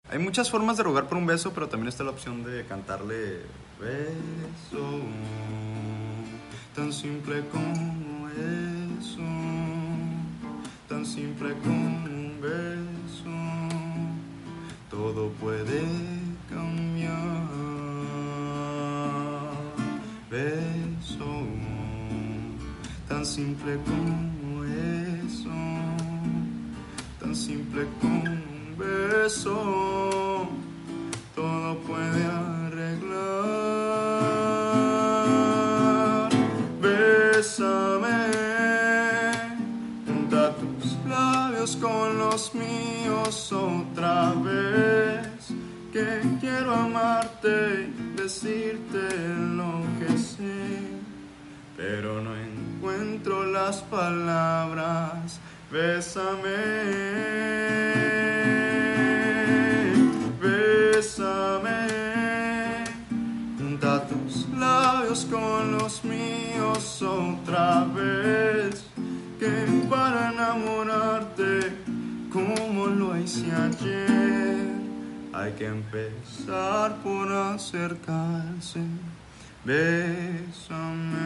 Hay muchas formas de rogar por un beso, pero también está la opción de cantarle beso, tan simple como eso, tan simple como un beso, todo puede cambiar. Beso, tan simple como eso, tan simple como un beso, todo puede arreglar. Bésame, junta tus labios con los míos otra vez, que quiero amarte y decirte lo que sé, pero no encuentro las palabras. Bésame, bésame, junta tus labios con los míos otra vez, que para enamorarte como lo hice ayer, hay que empezar por acercarse. Bésame.